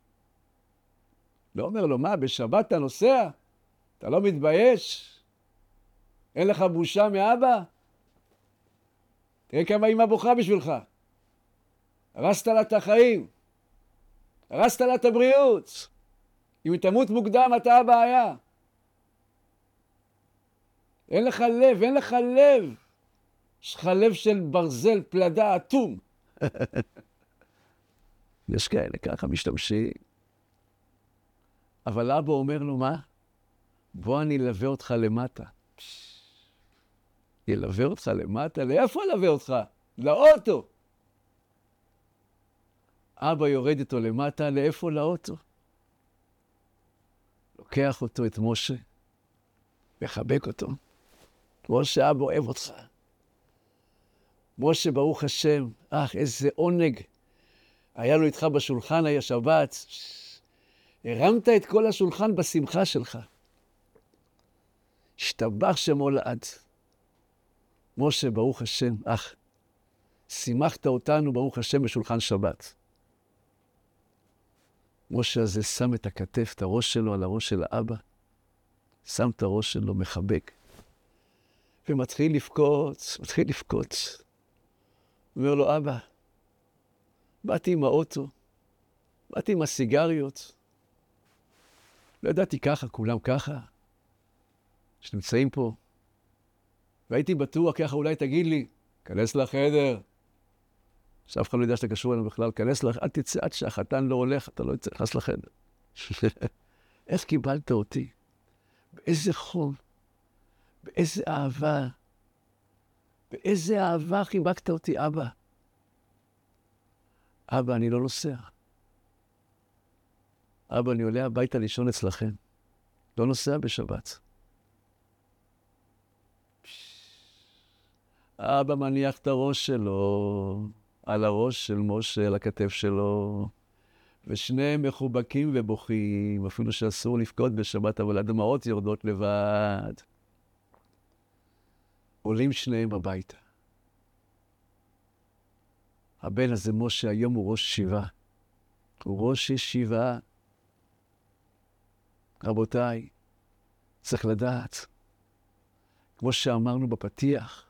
לא אומר לו, מה, בשבת אתה נוסע? אתה לא מתבייש? אין לך בושה מאבא? תראה כמה אמא בוכה בשבילך. הרסת לה את החיים. הרסת לה את הבריאות. אם היא תמות מוקדם, אתה הבעיה. אין לך לב, אין לך לב. יש לך לב של ברזל, פלדה, אטום. יש כאלה ככה משתמשים. אבל אבא אומר לו, מה? בוא אני אלווה אותך למטה. ילווה אותך למטה? לאיפה ילווה אותך? לאוטו. אבא יורד איתו למטה, לאיפה? לאוטו. לוקח אותו, את משה, מחבק אותו. משה, אבא אוהב אותך. משה, ברוך השם, איזה עונג. היה לו איתך בשולחן, היה שבת. הרמת את כל השולחן בשמחה שלך. השתבח שמו לעד. משה, ברוך השם, שימחת אותנו, ברוך השם, בשולחן שבת. משה הזה שם את הכתף, את הראש שלו על הראש של האבא, שם את הראש שלו, מחבק, ומתחיל לבכות, מתחיל לבכות. אומר לו, אבא, באתי עם האוטו, באתי עם הסיגריות, לא ידעתי ככה, כולם ככה, שנמצאים פה, והייתי בטוח ככה, אולי תגיד לי, כנס לחדר, שאף אחד לא יודע שאתה קשור אלינו בכלל, כנס לחדר, אל תצא עד שהחתן לא הולך, אתה לא יצא, נכנס לחדר. איך קיבלת אותי? באיזה חום, באיזה אהבה, באיזה אהבה חיבקת אותי, אבא. אבא, אני לא נוסע. אבא, אני עולה הביתה לישון אצלכם. לא נוסע בשבת. אבא מניח את הראש שלו על הראש של משה, על הכתף שלו, ושניהם מחובקים ובוכים, אפילו שאסור לפקוד בשבת, אבל הדמעות יורדות לבד. עולים שניהם הביתה. הבן הזה, משה, היום הוא ראש ישיבה. הוא ראש ישיבה. רבותיי, צריך לדעת, כמו שאמרנו בפתיח,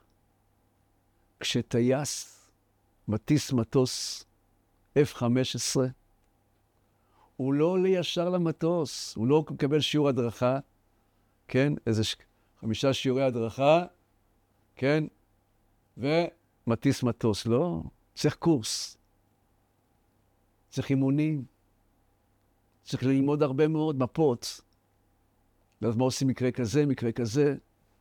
כשטייס מטיס מטוס F-15, הוא לא עולה ישר למטוס, הוא לא מקבל שיעור הדרכה, כן? איזה 5 שיעורי הדרכה, כן? ומטיס מטוס, לא, צריך קורס, צריך אימונים, צריך ללמוד הרבה מאוד מפות, אז מה עושים מקרה כזה, מקרה כזה,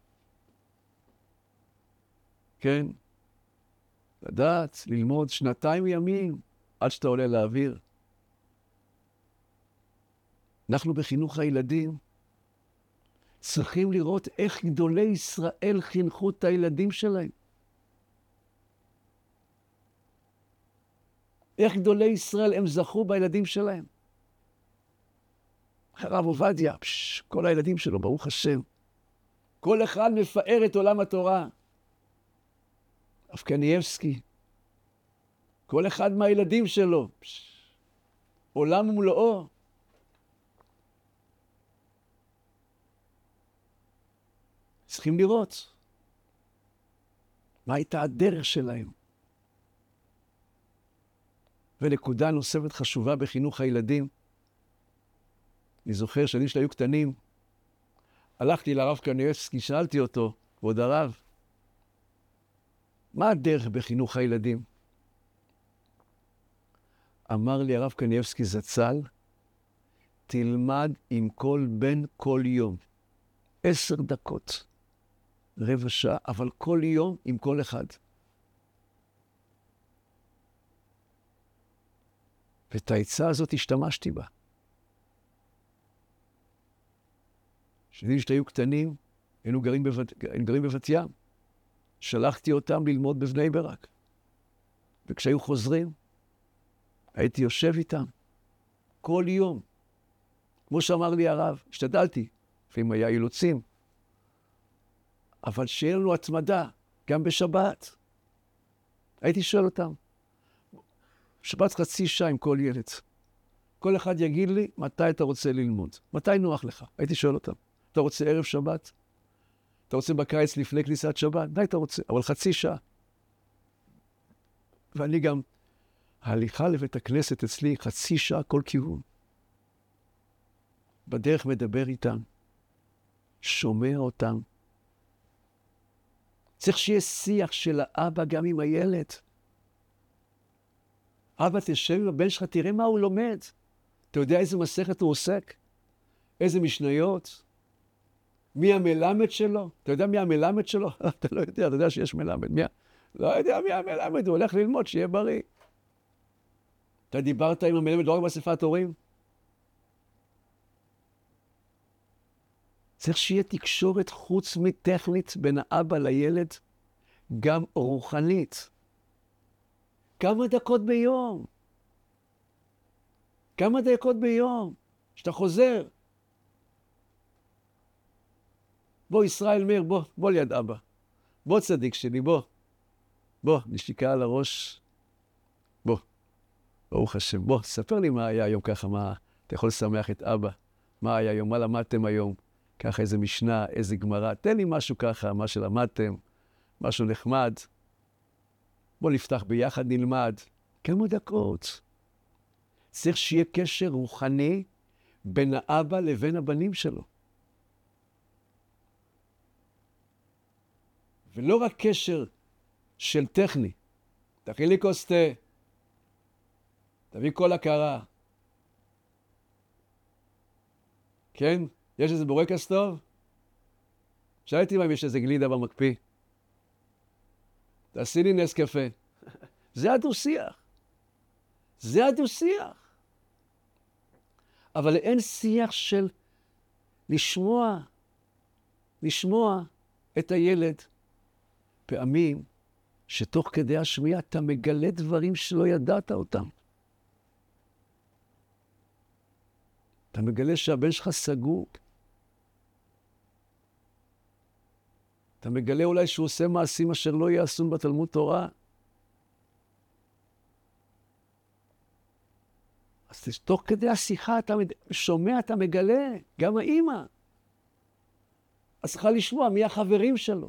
כן? לדעת, ללמוד 2 ימים עד שאתה עולה לאוויר. אנחנו בחינוך הילדים צריכים לראות איך גדולי ישראל חינכו את הילדים שלהם. איך גדולי ישראל הם זכו בילדים שלהם. הרב עובדיה, כל הילדים שלו, ברוך השם. כל אחד מפאר את עולם התורה. הרב קניאבסקי, כל אחד מהילדים שלו, עולם ומלואו. צריכים לראות מה הייתה הדרך שלהם. ונקודה נוספת חשובה בחינוך הילדים. אני זוכר שהילדים שלי היו קטנים, הלכתי לרב קניאבסקי, שאלתי אותו, כבוד הרב, מה הדרך בחינוך הילדים? אמר לי הרב קניאבסקי זצ"ל, תלמד עם כל בן כל יום. 10 דקות, רבע שעה, אבל כל יום עם כל אחד. ואת העצה הזאת השתמשתי בה. כשילדים שלי היו קטנים, היינו גרים בבת ים. שלחתי אותם ללמוד בבני ברק. וכשהיו חוזרים, הייתי יושב איתם כל יום. כמו שאמר לי הרב, השתדלתי, לפעמים היה אילוצים, אבל שיהיה לנו התמדה, גם בשבת. הייתי שואל אותם, שבת חצי שעה עם כל ילד. כל אחד יגיד לי, מתי אתה רוצה ללמוד? מתי נוח לך? הייתי שואל אותם, אתה רוצה ערב שבת? אתה רוצה בקיץ לפני כניסת שבת? די, אתה רוצה, אבל חצי שעה. ואני גם, ההליכה לבית הכנסת אצלי, חצי שעה כל כיוון. בדרך מדבר איתם, שומע אותם. צריך שיהיה שיח של האבא גם עם הילד. אבא, תשב עם הבן שלך, תראה מה הוא לומד. אתה יודע איזה מסכת הוא עוסק? איזה משניות? מי המלמד שלו? אתה יודע מי המלמד שלו? אתה לא יודע, אתה יודע שיש מלמד. לא יודע מי המלמד, הוא הולך ללמוד, שיהיה בריא. אתה דיברת עם המלמד לא רק באספת הורים? צריך שיהיה תקשורת חוץ מטכנית בין האבא לילד, גם רוחנית. כמה דקות ביום? כמה דקות ביום? שאתה חוזר. בוא, ישראל מאיר, בוא ליד אבא. בוא צדיק שלי, בוא, נשיקה על הראש. בוא, ברוך השם, בוא, ספר לי מה היה היום ככה, מה אתה יכול לשמח את אבא. מה היה היום, מה למדתם היום? ככה איזה משנה, איזה גמרא. תן לי משהו ככה, מה שלמדתם, משהו נחמד. בוא נפתח ביחד, נלמד. כמה דקות. צריך שיהיה קשר רוחני בין האבא לבין הבנים שלו. ולא רק קשר של טכני. תכין לי כוס תה. תביא כל הכרה. כן? יש איזה בורקס טוב? שאלתי מה אם יש איזה גלידה במקפיא. תעשי לי נס קפה. זה הדו-שיח. זה הדו-שיח. אבל אין שיח של לשמוע את הילד. פעמים שתוך כדי השמיעה אתה מגלה דברים שלא ידעת אותם. אתה מגלה שהבן שלך סגור. אתה מגלה אולי שהוא עושה מעשים אשר לא יעשון בתלמוד תורה. אז תוך כדי השיחה אתה שומע, אתה מגלה, גם האמא. אז צריכה לשמוע מי החברים שלו.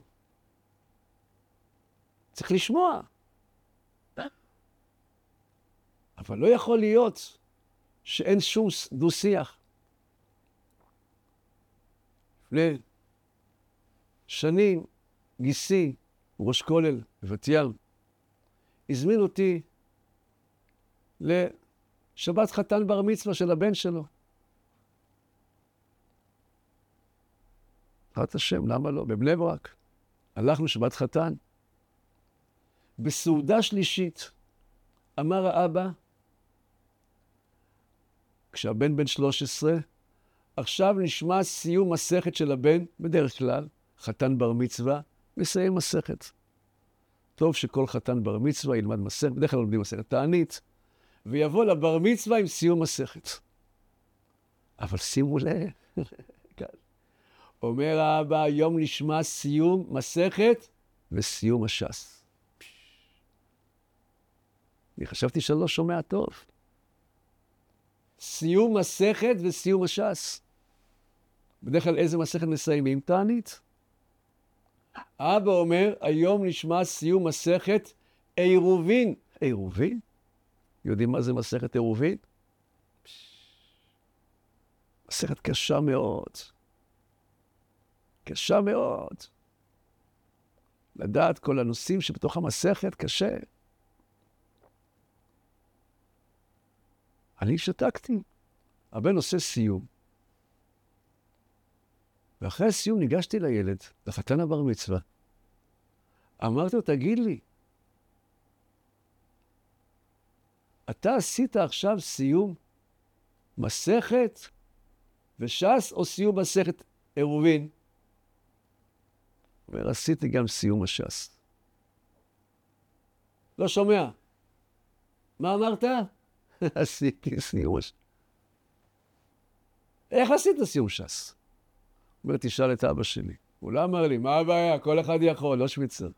צריך לשמוע. אבל לא יכול להיות שאין שום דו-שיח. לפני שנים, גיסי, ראש כולל, בבת ים, הזמין אותי לשבת חתן בר מצווה של הבן שלו. אחת השם, למה לא? בבני ברק. הלכנו שבת חתן. בסעודה שלישית, אמר האבא, כשהבן בן 13, עכשיו נשמע סיום מסכת של הבן, בדרך כלל, חתן בר מצווה, מסיים מסכת. טוב שכל חתן בר מצווה ילמד מסכת, בדרך כלל לומדים מסכת תענית, ויבוא לבר מצווה עם סיום מסכת. אבל שימו לב, אומר האבא, היום נשמע סיום מסכת וסיום הש"ס. אני חשבתי שאני לא שומע טוב. סיום מסכת וסיום הש"ס. בדרך כלל איזה מסכת מסיימים? תענית. אבא אומר, היום נשמע סיום מסכת עירובין. עירובין? יודעים מה זה מסכת עירובין? מסכת קשה מאוד. קשה מאוד. לדעת כל הנושאים שבתוך המסכת קשה. אני שתקתי. הבן עושה סיום. ואחרי הסיום ניגשתי לילד, לחתן הבר מצווה. אמרתי לו, תגיד לי, אתה עשית עכשיו סיום מסכת וש"ס או סיום מסכת עירובין? אומר, עשיתי גם סיום הש"ס. לא שומע. מה אמרת? עשיתי סיום הש"ס. איך עשית סיום ש"ס? אומר, תשאל את אבא שלי. הוא לא אמר לי, מה הבעיה? כל אחד יכול, לא שוויצר.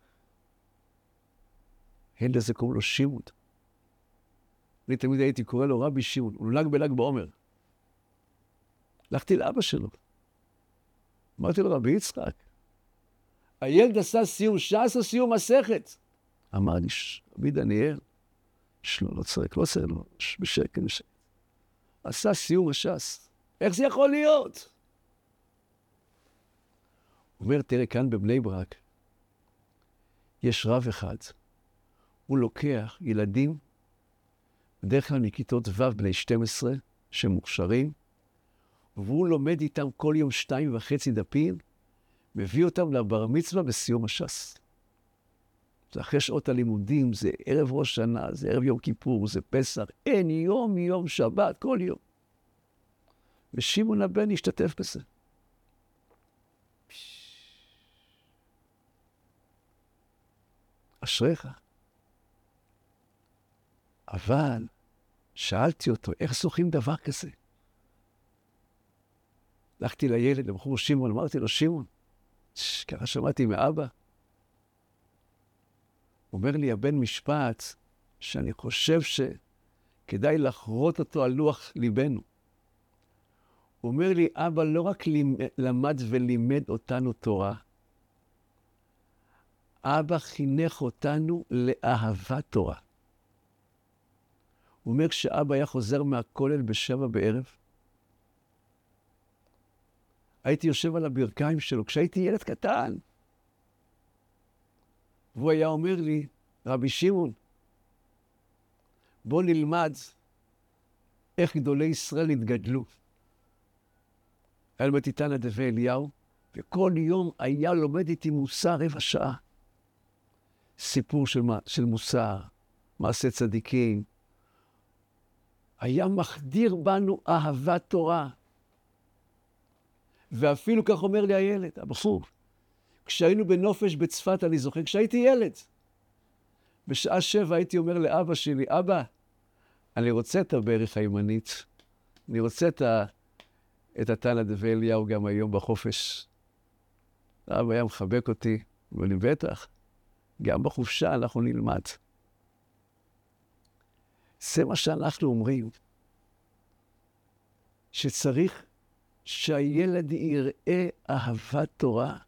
הילד הזה קוראים לו שמעון. אני תמיד הייתי קורא לו רבי שמעון. הוא נולד בל"ג בעומר. הלכתי לאבא שלו. אמרתי לו, רבי יצחק, הילד עשה סיום ש"ס או סיום מסכת? אמר לי, רבי דניאל, לא צריך, לא צריך, לא, בשקט. עשה סיום הש"ס. איך זה יכול להיות? הוא אומר, תראה, כאן בבני ברק, יש רב אחד. הוא לוקח ילדים, בדרך כלל מכיתות ו' בני 12, שמוכשרים, והוא לומד איתם כל יום 2.5 דפים, מביא אותם לבר מצווה בסיום הש"ס. זה אחרי שעות הלימודים, זה ערב ראש שנה, זה ערב יום כיפור, זה פסח, אין יום שבת, כל יום. ושמעון הבן השתתף בזה. אשריך. אבל שאלתי אותו, איך זוכים דבר כזה? הלכתי לילד, לבחור שמעון, אמרתי לו, שמעון, ככה שמעתי מאבא. אומר לי הבן משפט, שאני חושב שכדאי לחרות אותו על לוח ליבנו. הוא אומר לי, אבא לא רק למד ולימד אותנו תורה, אבא חינך אותנו לאהבת תורה. הוא אומר, כשאבא היה חוזר מהכולל ב7 בערב, הייתי יושב על הברכיים שלו, כשהייתי ילד קטן. והוא היה אומר לי, רבי שמעון, בוא נלמד איך גדולי ישראל התגדלו. היה לומד איתנא דבי אליהו, וכל יום היה לומד איתי מוסר 15 שעה. סיפור של מוסר, מעשה צדיקים. היה מחדיר בנו אהבת תורה. ואפילו כך אומר לי הילד, הבחור, כשהיינו בנופש בצפת, אני זוכר, כשהייתי ילד, בשעה 7 הייתי אומר לאבא שלי, אבא, אני רוצה את הברך הימנית, אני רוצה את התנא דבי אליהו גם היום בחופש. אבא היה מחבק אותי, ואני בטח, גם בחופשה אנחנו נלמד. זה מה שאנחנו אומרים, שצריך שהילד יראה אהבת תורה.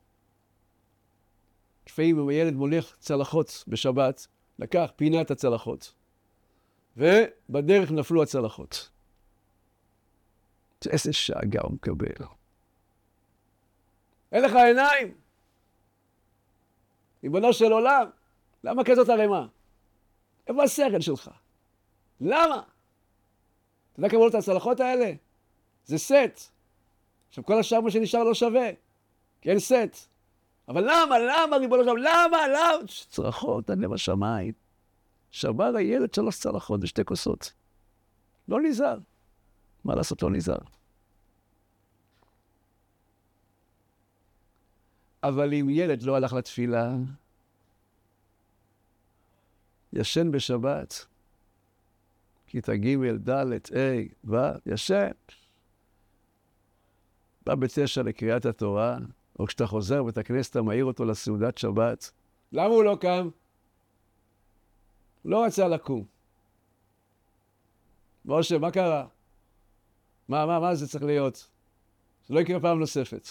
לפעמים אם הילד מולך צלחות בשבת, לקח, פינה את הצלחות, ובדרך נפלו הצלחות. איזה שאגה הוא מקבל. אין לך עיניים. ריבונו של עולם, למה כזאת הרמה? איפה השכל שלך? למה? אתה יודע כמה עולות הצלחות האלה? זה סט. עכשיו כל השאר מה שנשאר לא שווה, כי אין סט. אבל למה, ריבונו של עולם, למה? צרחות, אני בשמיים. שבר הילד 3 צלחות ו2 כוסות. לא נזהר. מה לעשות, לא נזהר. אבל אם ילד לא הלך לתפילה, ישן בשבת, כיתה ג' ד' ה' ישן. בא ב9 לקריאת התורה, או כשאתה חוזר בית הכנסת, אתה מעיר אותו לסעודת שבת. למה הוא לא קם? לא רצה לקום. משה, מה קרה? מה זה צריך להיות? זה לא יקרה פעם נוספת.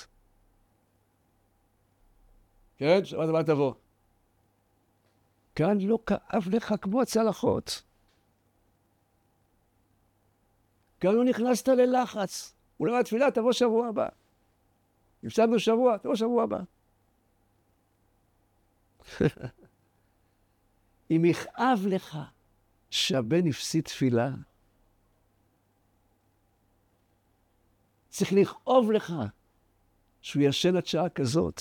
כן? שבת הבאה תבוא. כאן לא כאב לך כמו הצלחות. כאן לא נכנסת ללחץ. אולי מהתפילה תבוא שבוע הבא. הפסדנו שבוע, תבוא שבוע הבא. אם יכאב לך שהבן הפסיד תפילה, צריך לכאוב לך שהוא ישן עד שעה כזאת,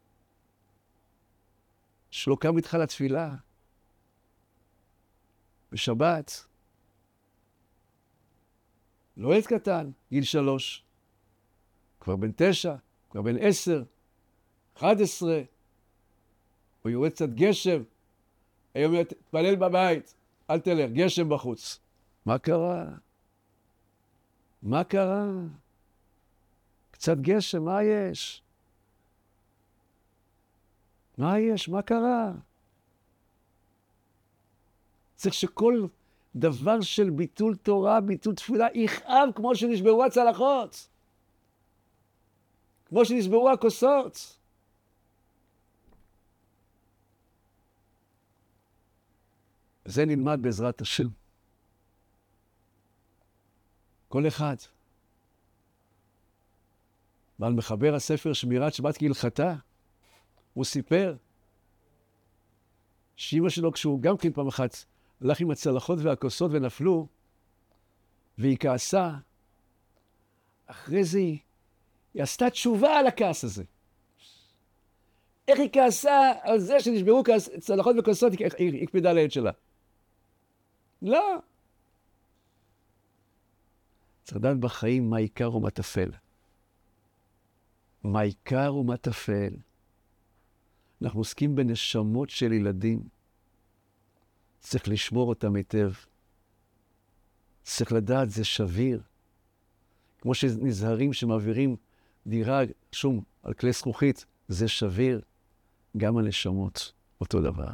שלא קם איתך לתפילה. בשבת, לא ילד קטן, גיל 3, כבר בן 9, כבר בן 10, 11, הוא יורד קצת גשם, היום תתפלל בבית, אל תלך, גשם בחוץ. מה קרה? מה קרה? קצת גשם, מה יש? מה יש? מה קרה? צריך שכל דבר של ביטול תורה, ביטול תפילה, יכאב כמו שנשברו הצלחות. כמו שנשברו הכוסות. זה נלמד בעזרת השם. כל אחד. ועל מחבר הספר שמירת שבת כהלכתה, הוא סיפר שאמא שלו, כשהוא גם כן פעם אחת הלך עם הצלחות והכוסות ונפלו, והיא כעסה, אחרי זה היא עשתה תשובה על הכעס הזה. איך היא כעסה על זה שנשברו צלחות וכוסות, היא הקפידה על הילד שלה. לא. צריך לדעת בחיים מה עיקר ומה טפל. מה עיקר ומה טפל. אנחנו עוסקים בנשמות של ילדים. צריך לשמור אותם היטב. צריך לדעת, זה שביר. כמו שנזהרים שמעבירים דירה שום על כלי זכוכית, זה שביר. גם הנשמות, אותו דבר.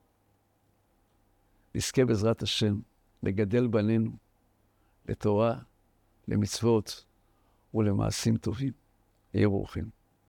נזכה בעזרת השם לגדל בנינו לתורה, למצוות ולמעשים טובים. יהיו ברוכים.